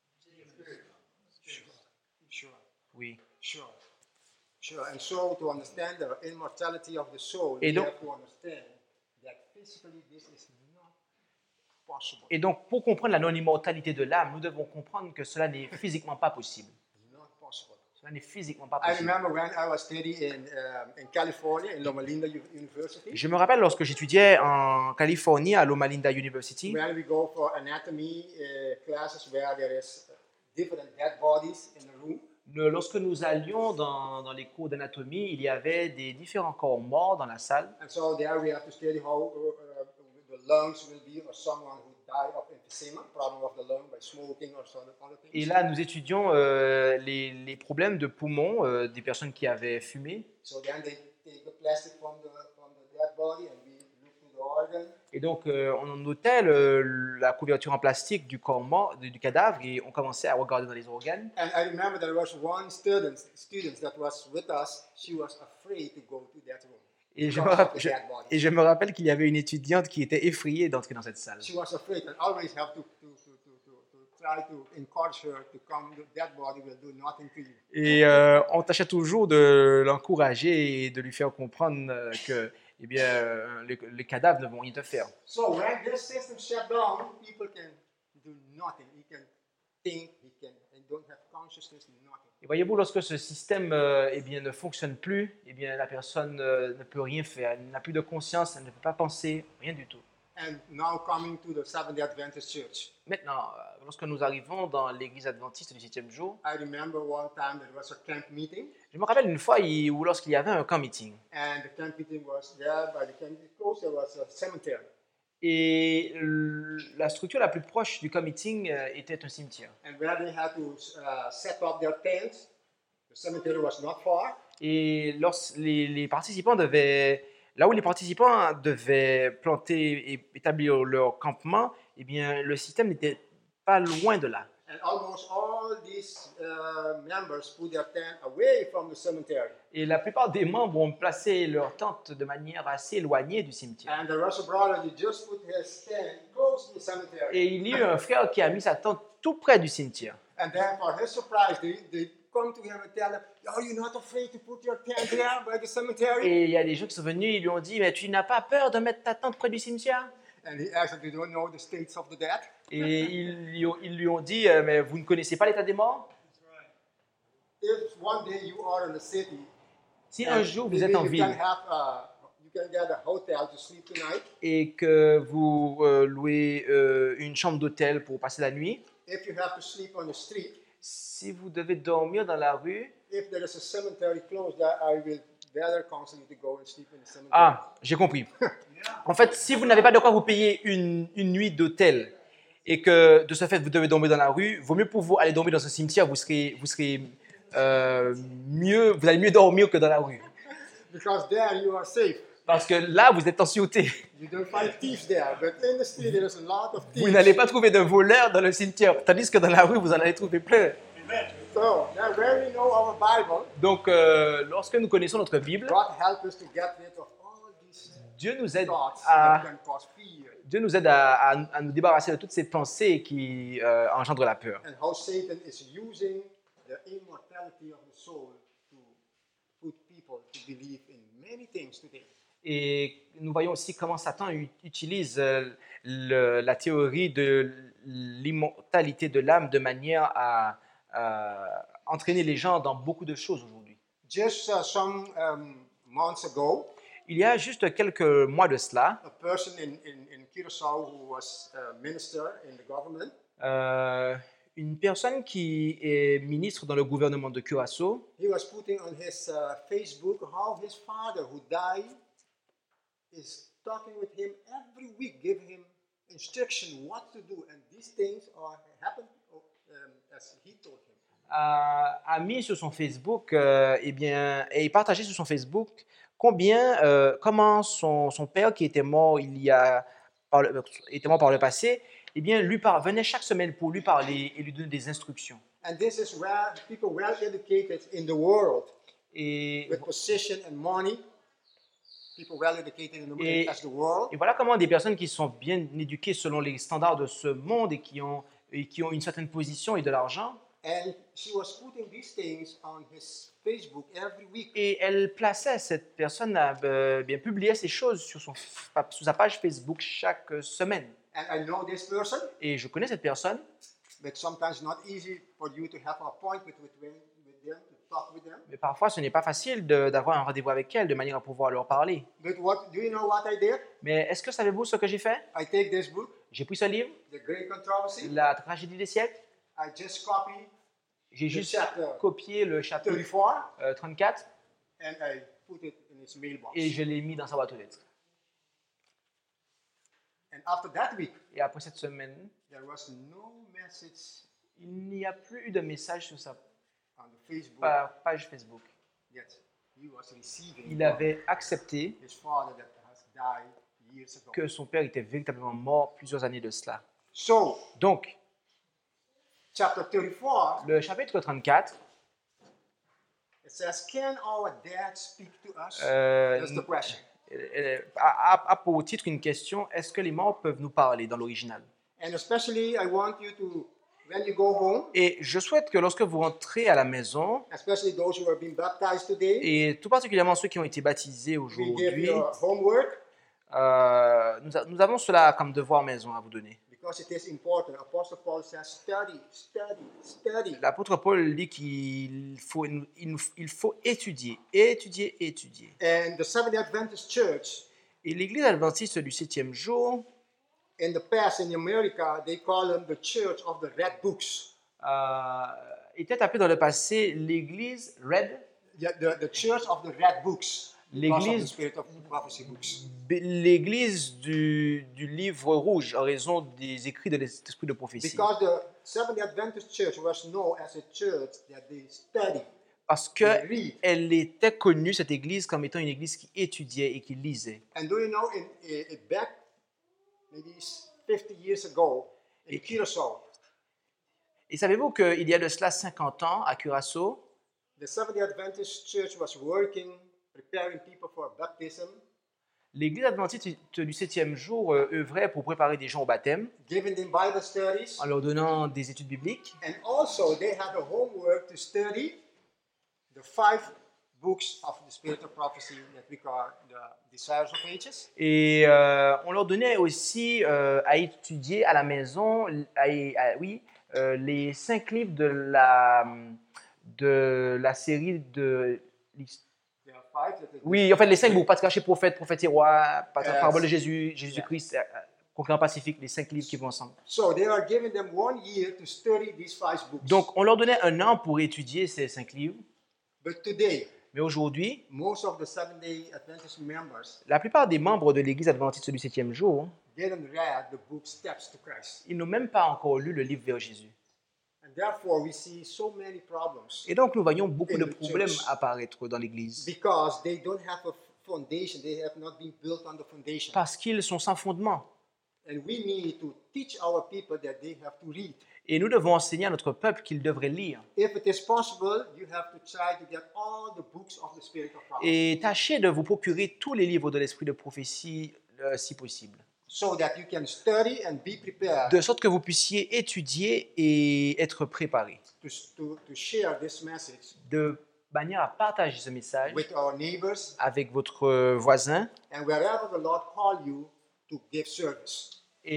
Sure, Oui. sure, sure. And so to understand the immortality of the soul, Et we donc- have to understand that physically this is not possible. Et donc, pour comprendre la non-immortalité de l'âme, nous devons comprendre que cela n'est physiquement pas possible. It's not possible. Cela n'est physiquement pas I possible. remember when I was studying in, um, in California, in Loma Linda U- University, Je me rappelle lorsque j'étudiais en Californie à Loma Linda University, when we go for anatomy uh, classes where there is uh, different dead bodies in the room. le- lorsque nous allions dans, dans les cours d'anatomie, il y avait des différents corps morts dans la salle. And so there we have to study how uh, uh, the lungs will be, or someone who died of emphysema, problem of the lung by smoking or some other things. Et là, nous étudions euh, les, les problèmes de poumons euh, des personnes qui avaient fumé. So then they take the plastic from the, from the dead body and we look to the organ. Et donc, euh, on notait le- la couverture en plastique du corps mort, du, du cadavre, et on commençait à regarder dans les organes. And I remember there was one student, student that was with us. She was afraid to go to that room. Et je, me because of rapp- the je- dead body. et je me rappelle qu'il y avait une étudiante qui était effrayée d'entrer dans cette salle. She was afraid, and always have to, to, to, to, to, to try to encourage her to come. The dead body will do nothing to you. Et euh, on tâchait toujours de l'encourager et de lui faire comprendre euh, que eh bien, euh, les, les cadavres ne vont rien te faire. So when this system shut down, people can do nothing. He can think, he can, and don't have consciousness, nothing. Et voyez-vous, lorsque ce système euh, eh bien, ne fonctionne plus, eh bien, la personne euh, ne peut rien faire, elle n'a plus de conscience, elle ne peut pas penser, rien du tout. And now coming to the Seventh-day Adventist Church, Maintenant, euh, lorsque nous arrivons dans l'église adventiste du septième jour, I remember one time there was a camp meeting, je me rappelle une fois il- où lorsqu'il y avait un camp meeting. and the camp meeting was there by the camp meeting close. There was a cemetery, Et l- la structure la plus proche du camp meeting euh, était un cimetière. and where they had to uh, set up their tents. The cemetery was not far, Et lorsque les, les participants devaient, là où les participants devaient planter et établir leur campement, eh bien, le système n'était pas loin de là. and almost all these uh, members put their tent away from the cemetery. Et la plupart des membres ont placé leur tente de manière assez éloignée du cimetière. And there was a brother who just put his tent close to the cemetery. Et il y a eu un frère qui a mis sa tente tout près du cimetière. And then, for his surprise, they, they come to him and tell him, "Oh, you're not afraid to put your tent there by the cemetery?" Et il y a des gens qui sont venus, ils lui ont dit, mais tu n'as pas peur de mettre ta tente près du cimetière? And he asked them, "You don't know the states of the dead?" Et ils lui ont, ils lui ont dit, euh, mais vous ne connaissez pas l'état des morts? If one day you are in the city, Si un and jour vous maybe êtes en you ville can have a, you can get a hotel to sleep tonight. et que vous euh, louez euh, une chambre d'hôtel pour passer la nuit, If you have to sleep on the street, si vous devez dormir dans la rue, if there is a cemetery close there, I will better counsel you to go and sleep in the cemetery. ah, j'ai compris. En fait, si vous n'avez pas de quoi vous payer une, une nuit d'hôtel et que de ce fait vous devez dormir dans la rue, vaut mieux pour vous aller dormir dans un cimetière, vous serez, vous serez euh, mieux, vous allez mieux dormir que dans la rue. Because there you are safe. Parce que là, vous êtes en sûreté. You don't find thieves there, but in the street there is a lot of Vous thieves. n'allez pas trouver de voleurs dans le cimetière, tandis que dans la rue, vous en allez trouver plein. So, now when we know our Bible, Donc, euh, lorsque nous connaissons notre Bible, God help us to get rid of all these Dieu nous aide thoughts à, that can cause fear, Dieu nous aide à, à- à nous débarrasser de toutes ces pensées qui euh, engendrent la peur. and how Satan is using the immortality of the soul to put people to believe in many things today. Et nous voyons aussi comment Satan u- utilise euh, le- la théorie de l'immortalité de l'âme de manière à, à entraîner les gens dans beaucoup de choses aujourd'hui. Just uh, some um, months ago, Il y a juste quelques mois de cela, a person in, in, in Curacao who was a minister in the government, euh, une personne qui est ministre dans le gouvernement de Curaçao, he was putting on his uh, Facebook how his father who died is talking with him every week, giving him instruction what to do, and these things are happening um, as he told him. a, a mis sur son Facebook, euh, eh bien, et partagé sur son Facebook combien, euh, comment son, son père qui était mort il y a, par le, était mort par le passé, eh bien, lui par, venait chaque semaine pour lui parler et lui donner des instructions. And this is where people well educated in the world Et, with position and money, people well educated in the, Et- as the world, et voilà comment des personnes qui sont bien éduquées selon les standards de ce monde et qui ont, et qui ont une certaine position et de l'argent, and she was putting these things on his Facebook every week. et elle plaçait, cette personne a euh, bien publié ces choses sur, son, sur sa page Facebook chaque semaine. And I know this person, Et je connais cette personne, but sometimes not easy for you to have an appointment with them, with them to talk with them. mais parfois ce n'est pas facile de- d'avoir un rendez-vous avec elle de manière à pouvoir leur parler. But what do you know what I did? Mais est-ce que savez-vous ce que j'ai fait? I take this book, J'ai pris ce livre, The Great Controversy. La tragédie des siècles, I just copy j'ai the juste chapter copié le chapitre thirty-four euh, trente-quatre and I put it in his mailbox. et je l'ai mis dans sa boîte aux lettres. And after that week, Et après cette semaine, there was no message il n'y a plus eu de message sur sa on the Facebook pa- page Facebook. that he was receiving Il from avait accepté his father that has died years ago. que son père était véritablement mort plusieurs années de cela. So, Donc, chapter thirty-four, le chapitre trente-quatre it says, can our dad speak to us? euh, That's the question. euh, a, a- a pour titre une question, est-ce que les morts peuvent nous parler dans l'original? And especially, I want you to, when you go home, Et je souhaite que lorsque vous rentrez à la maison, especially those who are being baptized today, et tout particulièrement ceux qui ont été baptisés we give aujourd'hui, you a homework euh, nous, a- nous avons cela comme devoir maison à vous donner. because it is important. Apostle Paul says, study, study, study. L'apôtre Paul dit qu'il faut, il nous- il faut étudier, étudier, étudier. And the Seventh-day Adventist Church, Et l'église adventiste du septième jour in the past in America, they call them the Church of the Red Books. euh, était appelée dans le passé l'église Red, The, the, the Church of the Red Books. Because of the l'église, Spirit of Prophecy books. l'église du, du livre rouge en raison des écrits de l'esprit de prophétie. Because the Seventh-day Adventist Church was known as a church that they study, Parce they read. qu'elle était connue, cette église, comme étant une église qui étudiait et qui lisait. And do you know, in, in, in back maybe fifty years ago, in Curacao, Et savez-vous qu'il y a de cela cinquante ans, à Curaçao, the Seventh-day Adventist Church was working, preparing people for baptism, l'église adventiste du septième jour euh, œuvrait pour préparer des gens au baptême, giving them Bible studies, en leur donnant des études bibliques. and also they had a homework to study the five books of the Spirit of Prophecy that we call the Desires of Ages. Et euh, on leur donnait aussi euh, à étudier à la maison, à- à- oui, euh, les cinq livres de la, de la série de... There are five that they Oui, en fait, les cinq bouts, Pas de caché, prophète, prophète et roi, Pas- Yes. Parabole de Jésus, Jésus-Christ, euh, euh, Conquérant Pacifique, les cinq livres qui vont ensemble. So they are giving them one year to study these five books. Donc, on leur donnait un an pour étudier ces cinq livres. But today, Mais aujourd'hui, most of the Seventh-day Adventist members la plupart des membres de l'église adventiste du septième jour, didn't read the book Steps to Christ. ils n'ont même pas encore lu le livre vers Jésus. And therefore, we see so many problems Et donc, nous voyons beaucoup In de the problèmes church. apparaître dans l'église. because they don't have a foundation. They have not been built on the foundation. Parce qu'ils sont sans fondement. And we need to teach our people that they have to read. Et nous devons enseigner à notre peuple qu'il devrait lire. If it is possible, you have to try to get all the books of the Spirit of prophecy, Et tâchez de vous procurer tous les livres de l'esprit de prophétie, euh, si possible. so that you can study and be prepared De sorte que vous puissiez étudier et être préparés. to, to, to share this message De manière à partager ce message with our neighbors avec votre euh, voisin. and wherever the Lord call you to give service.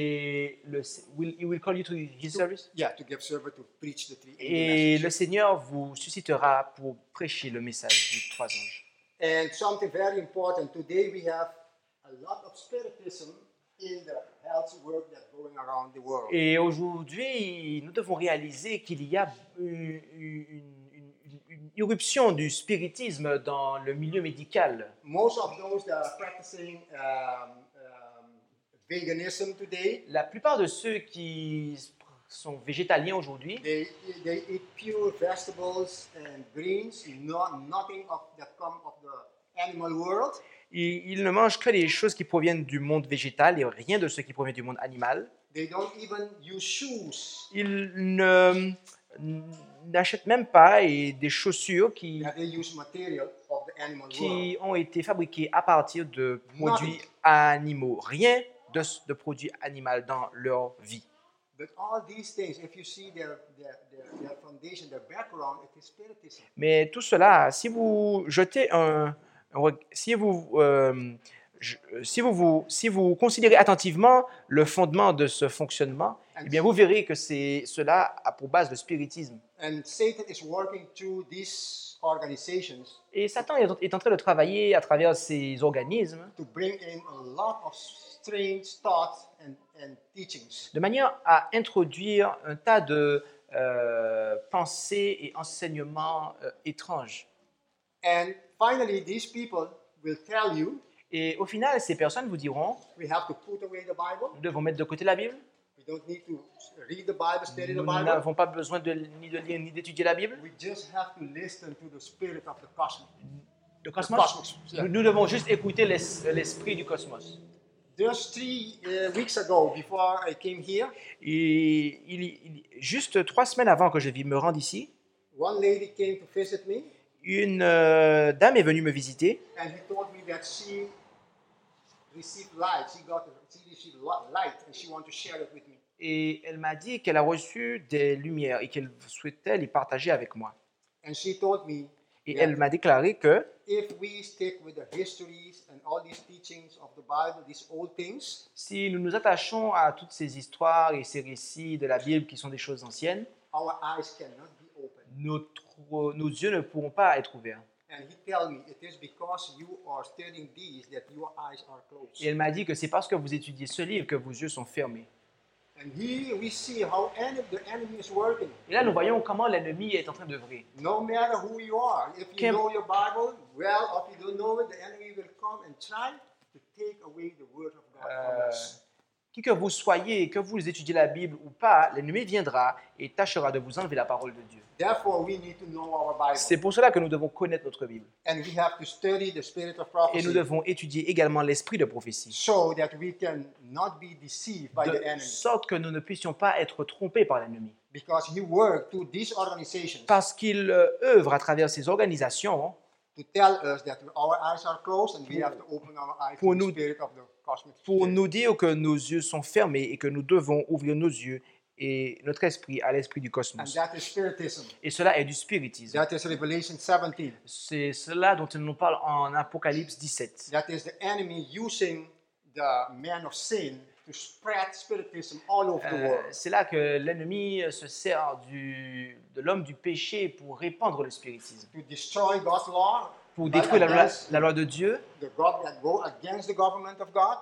Et le, will, he will call you to his service. Yeah, to give service to preach the three angel Et message. le Seigneur vous suscitera pour prêcher le message des trois anges. And something very important, today we have a lot of spiritism in the health work that's going around the world. Et aujourd'hui, nous devons réaliser qu'il y a une, une- une- une- une irruption du spiritisme dans le milieu médical. Most of those that are practicing um, um, veganism today, La plupart de ceux qui sont végétaliens aujourd'hui, they, they eat pure vegetables and greens, not, nothing of, that come of the animal world. ils, ils ne mangent que les choses qui proviennent du monde végétal et rien de ce qui provient du monde animal. They don't even use shoes Ils ne n'achètent même pas et des chaussures qui, that they use material of the animal world. qui ont été fabriquées à partir de produits animaux. Rien de, de produits animaux dans leur vie. But all these things, if you see their, their, their, their foundation, their background, it is spiritism. Mais tout cela, si vous jetez un, un reg- si vous, euh, je- si vous, vous, si vous considérez attentivement le fondement de ce fonctionnement, eh bien vous verrez que c'est cela a pour base le spiritisme. And Satan is working through these organizations Et Satan est, est en train de travailler à travers ces organismes to bring in a lot of strange thoughts and, and teachings. de manière à introduire un tas de euh, pensées et enseignements euh, étranges. And finally, these people will tell you, Et au final, ces personnes vous diront, we have to put away the Bible. nous devons mettre de côté la Bible, We don't need to read the Bible, study the nous Bible. n'avons pas besoin de, ni de lire ni d'étudier la Bible. We just have to listen to the spirit of the cosmos. Le The cosmos, cosmos, yeah. nous, nous devons juste écouter l'es- l'esprit du cosmos. Just three uh, weeks ago, before I came here, Et il, il- juste trois semaines avant que je vi- me rende ici, one lady came to visit me, une euh, dame est venue me visiter and he told me that she received light. She got she received li- light, and she wanted to share it with me. et elle m'a dit qu'elle a reçu des lumières et qu'elle souhaitait les partager avec moi. And she told me Et that elle m'a déclaré que if we stick with the histories and all these teachings of the Bible, these old things, si nous nous attachons à toutes ces histoires et ces récits de la Bible qui sont des choses anciennes, our eyes cannot be open. notre, nos yeux ne pourront pas être ouverts. And he tell me it is because you are studying these that your eyes are closed. Et elle m'a dit que c'est parce que vous étudiez ce livre que vos yeux sont fermés. And here we see how en- the enemy is working. Et là, nous voyons comment l'ennemi est en train d'œuvrer. No matter who you are, if you Kim- know your Bible well, or if you don't know it, the enemy will come and try to take away the word of God from Euh, us. Qui que vous soyez, que vous étudiez la Bible ou pas, l'ennemi viendra et tâchera de vous enlever la parole de Dieu. Therefore, we need to know our Bible. C'est pour cela que nous devons connaître notre Bible. And we have to study the spirit of Et prophecy nous devons étudier également l'esprit de prophétie, so that we can not be deceived by the de enemy. sorte que nous ne puissions pas être trompés par l'ennemi. Because he worked through these organizations Parce qu'il euh, œuvre à travers ces organisations to tell us that our eyes are closed and we have to open our eyes Pour to the nous- spirit of the cosmic pour spirit. nous dire que nos yeux sont fermés et que nous devons ouvrir nos yeux et notre esprit à l'esprit du And cosmos. that is spiritism. Et cela est du spiritisme. That is Revelation seventeen. C'est cela dont il nous parle en Apocalypse dix-sept. That is the enemy using the man of sin to spread spiritism all over the Euh, world. c'est là que l'ennemi se sert du, de l'homme du péché pour répandre le spiritisme, To destroy God's law, pour right, détruire la loi, against la loi de Dieu the God that go against the government of God.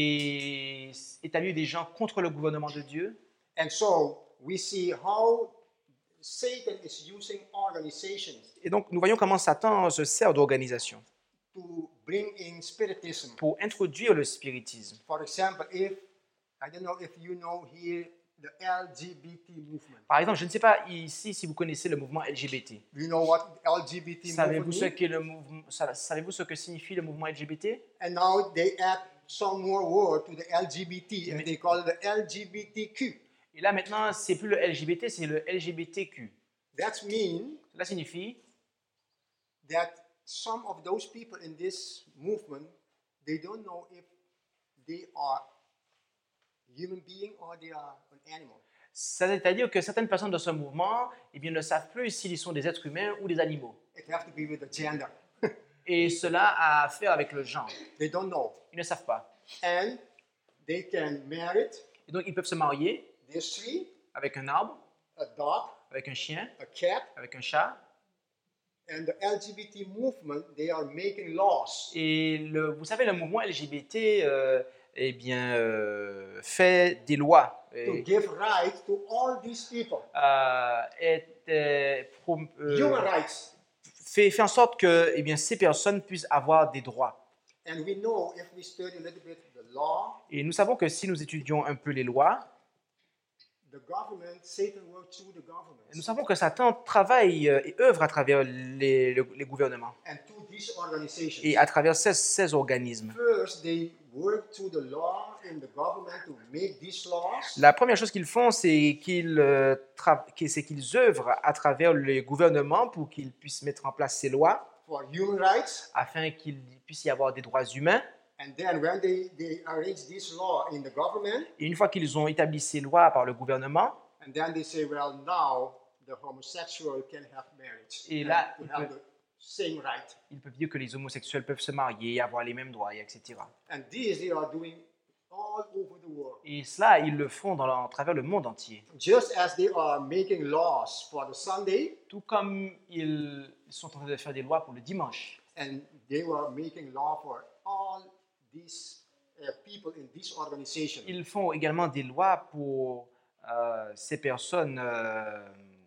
et établir des gens contre le gouvernement de Dieu. And so we see how Satan is using organizations Et donc, nous voyons comment Satan se sert d'organisations to bring in spiritism. pour introduire le spiritisme. For example, if I don't know if you know here the L G B T movement. Par exemple, je ne sais pas ici si vous connaissez le mouvement L G B T. You know what L G B T Savez-vous movement ce, means? qu'est le mouvement, sa- savez-vous ce que signifie le mouvement L G B T? And now they add some more word to the L G B T and they call it the L G B T Q. Et là maintenant, c'est plus le L G B T, c'est le L G B T Q. That means Cela signifie that some of those people in this movement, they don't know if they are human being or they are an animal. C'est-à-dire que certaines personnes de ce mouvement, eh bien, ne savent plus s'ils sont des êtres humains ou des animaux. It have to be with the gender. Et cela a à faire avec le genre. They don't know. Ils ne savent pas. And they can marry Et donc, ils peuvent se marier this tree, avec un arbre, a dog, avec un chien, a cat, avec un chat. and the L G B T movement, they are making laws. Et le, vous savez, le mouvement L G B T euh, eh bien, euh, fait des lois. To Et, give rights to all these people. euh, est, euh, prom- euh, Human rights. fait, fait en sorte que eh bien, ces personnes puissent avoir des droits. And we know if we study a little bit the law, Et nous savons que si nous étudions un peu les lois, the government, Satan works through the government. nous savons que Satan travaille euh, et œuvre à travers les, le- les gouvernements And through these organizations. et à travers ces, ces organismes. First, they work through the law in the government to make these laws. La première chose qu'ils font, c'est qu'ils euh, tra- que- c'est qu'ils œuvrent à travers les gouvernements pour qu'ils puissent mettre en place ces lois For human rights. afin qu'il puisse y avoir des droits humains. And then when they, they arrange this law in the government, Et une fois qu'ils ont établi ces lois par le gouvernement, and then they say, well, now the homosexual can have marriage. Et and là, to il have peut- the same right. ils peuvent dire que les homosexuels peuvent se marier, avoir les mêmes droits, et cetera. And this they are doing all over the world. Et cela, ils le font dans, à travers le monde entier. Just as they are making laws for the Sunday, Tout comme ils sont en train de faire des lois pour le dimanche. and they were making law for all these uh, people in this organization. Ils font également des lois pour euh, ces personnes. euh,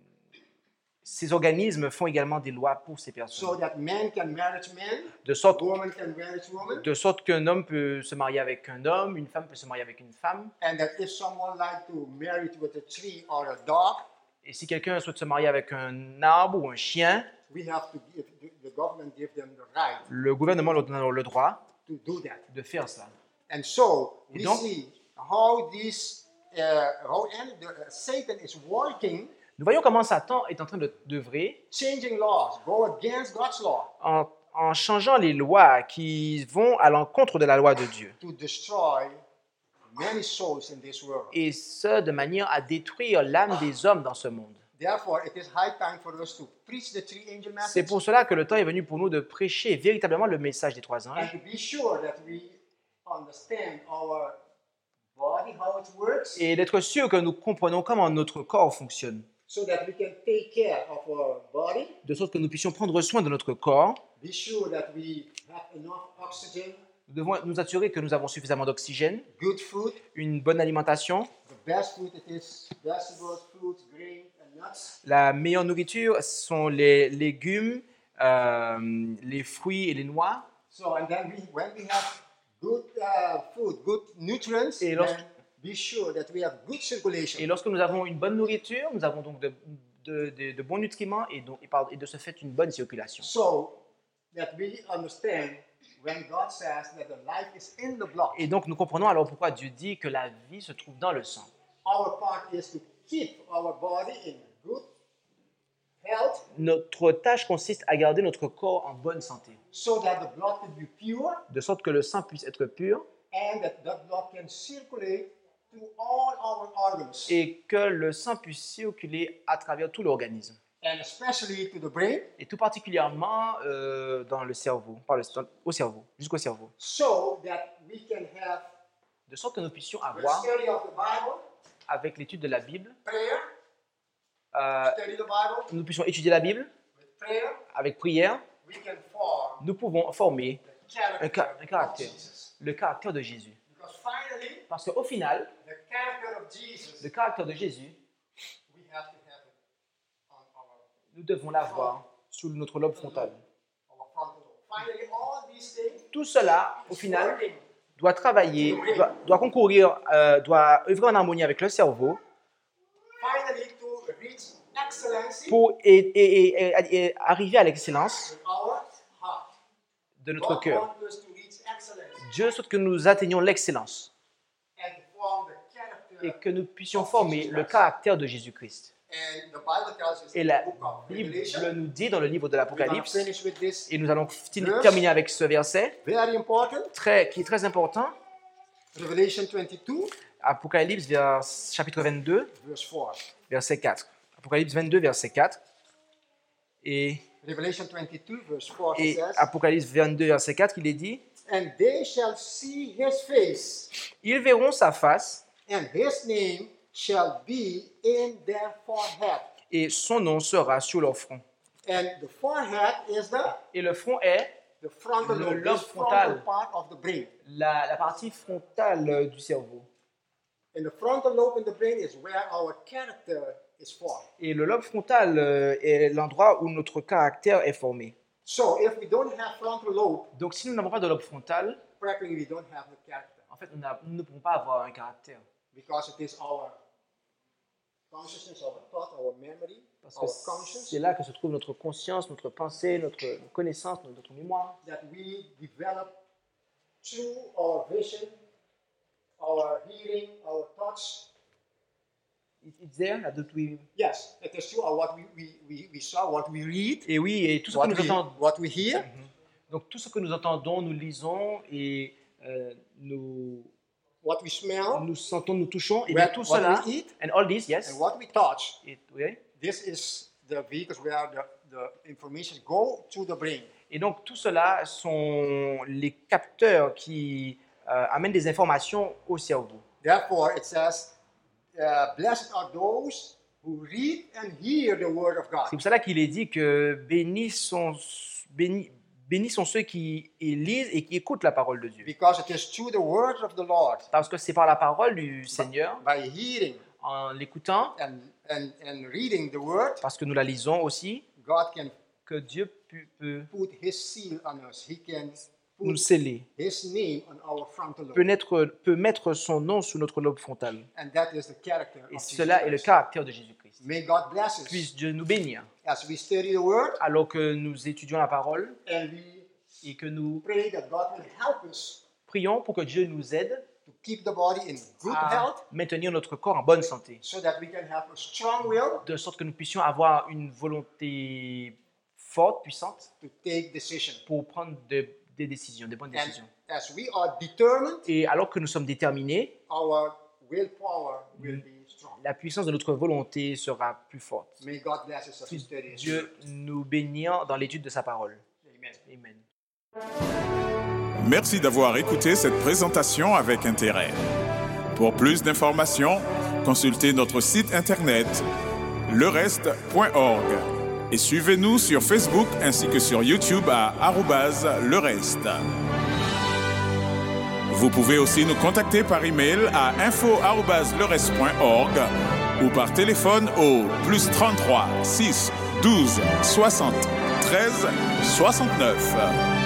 ces organismes font également des lois pour ces So personnes. that men can marry men, De sorte, woman can marry woman, de sorte qu'un homme peut se marier avec un homme, une femme peut se marier avec une femme. and that if someone like to marry with a tree or a dog, Et si quelqu'un souhaite se marier avec un arbre ou un chien, we have to give the government give them the right le gouvernement leur donne le droit to do that. de faire cela. And so Et we donc- see how this uh, how and the, uh, Satan is working, Nous voyons comment Satan est en train de- d'œuvrer changing laws, go against God's law en, en changeant les lois qui vont à l'encontre de la loi de Dieu. to destroy many souls in this world. Et ce, de manière à détruire l'âme des hommes dans ce monde. Therefore, it is high time for us to preach the three angel C'est message pour cela que le temps est venu pour nous de prêcher véritablement le message des trois and anges to be sure that we understand our body, how it works, et d'être sûr que nous comprenons comment notre corps fonctionne, so that we can take care of our body, de sorte que nous puissions prendre soin de notre corps. be sure that we have enough oxygen, Nous devons nous assurer que nous avons suffisamment d'oxygène, good food. une bonne alimentation. The best food it is vegetables, fruits, grain, and nuts. La meilleure nourriture sont les légumes, euh, les fruits et les noix. So, and then we, when we have good uh, food, good nutrients, Et lorsque- then be sure that we have good circulation. Et lorsque nous avons une bonne nourriture, nous avons donc de, de- de- de bons nutriments et, donc, et par- et de ce fait une bonne circulation. So that we understand when God says that the life is in the blood. Et donc nous comprenons alors pourquoi Dieu dit que la vie se trouve dans le sang. Our part is to keep our body in good health Notre tâche consiste à garder notre corps en bonne santé, so that the blood can be pure de sorte que le sang puisse être pur and that that blood can circulate to all our organs et que le sang puisse circuler à travers tout l'organisme. and especially to the brain Et tout particulièrement euh, dans le cerveau, par le, au cerveau, jusqu'au cerveau. so that we can have De sorte que nous puissions the avoir, study of the Bible, avec l'étude de la Bible, prayer, euh, study the Bible nous puissions étudier la Bible with prayer, avec prière, we can form nous pouvons former the character, un, ca- un of caractère, Jesus. le caractère de Jésus. Because finally, Parce qu'au final, the character of Jesus, le caractère de Jésus, we have to have it on our, nous devons l'avoir sous notre lobe frontal. our frontal lobe. Finally, all these things Tout cela, au is final, working doit travailler, doit, doit concourir, euh, doit œuvrer en harmonie avec le cerveau finally to reach excellency pour et, et- et- et- et arriver à l'excellence in our heart. de notre God cœur. wants us to reach excellence Dieu souhaite que nous atteignions l'excellence and to form the character et que nous puissions former le caractère de Jésus-Christ. And the Bible tells us Et in la the book of Bible Revelation, nous dit dans le livre de we're going to l'Apocalypse, finish with this, et nous allons fin- Verse. terminer avec ce verset very important, très, qui est très important. Revelation twenty-two, Apocalypse vers, chapitre vingt-deux, verse four. verset quatre. Apocalypse vingt-deux, verset quatre. Et, Revelation twenty-two, verse four, it et says, Apocalypse vingt-deux, verset quatre, il est dit, and they shall see his face, ils verront sa face and his name shall be in their forehead. et son nom sera sur leur front. And the forehead is the, Et le front est the frontal Le lobe, lobe this frontal. frontal part of the brain. la, la partie frontale euh, du cerveau. And the frontal lobe in the brain is where our character is formed. Et le lobe frontal euh, est l'endroit où notre caractère est formé. So if we don't have frontal lobe, Donc si nous n'avons pas de lobe frontal, practically we don't have the character, en fait, nous, n'a- nous ne pourrons pas avoir un caractère. because it is our consciousness, our thought, our memory, Parce que our conscience c'est là que se trouve notre conscience, notre pensée, notre connaissance, notre mémoire. that we develop through our vision, our hearing, our touch. It- It's there, that we... Yes, it is through our what we, we, we, we saw, what we read, Et oui, et tout ce que what nous we, entendons. what we hear, Donc tout ce que nous entendons, nous lisons et euh, nous, what we smell, nous sentons, nous touchons, et What- bien tout what cela, we eat, and all this, yes, and what we touch. et, oui. This is the vehicles where the, the information go to the brain. Et donc tout cela sont les capteurs qui euh, amènent des informations au cerveau. Therefore, it says, uh, blessed are those who read and hear the word of God. C'est pour cela qu'il est dit que bénis sont, bénis, bénis sont ceux qui lisent et qui écoutent la parole de Dieu. Because it is through the word of the Lord, Parce que c'est par la parole du Seigneur, by hearing en l'écoutant, and, and, and reading the word, parce que nous la lisons aussi, God can que Dieu pu- peut put his seal on us. He can nous put sceller, his name on our frontal peut, lobe. naître- peut mettre son nom sous notre lobe frontal. And that is the character Et of Jesus cela est le Christ. caractère de Jésus-Christ. May God bless us Puisse Dieu nous bénir as we study the word alors que nous étudions la parole and we et que nous pray that God will help us prions pour que Dieu nous aide to keep the body in good à health maintenir notre corps en bonne santé, so that we can have a strong will de sorte que nous puissions avoir une volonté forte, puissante, to take decision. pour prendre de- des décisions, des bonnes And décisions. as we are determined, Et alors que nous sommes déterminés, our willpower will be strong. la puissance de notre volonté sera plus forte. May God bless us as we Puisse study His Dieu nous bénir dans l'étude de sa parole. word. Amen. Amen. Merci d'avoir écouté cette présentation avec intérêt. Pour plus d'informations, consultez notre site internet le reste point org et suivez-nous sur Facebook ainsi que sur YouTube à arobase lereste. Vous pouvez aussi nous contacter par email à info arobase lereste point org ou par téléphone au plus trente-trois six douze soixante treize soixante-neuf.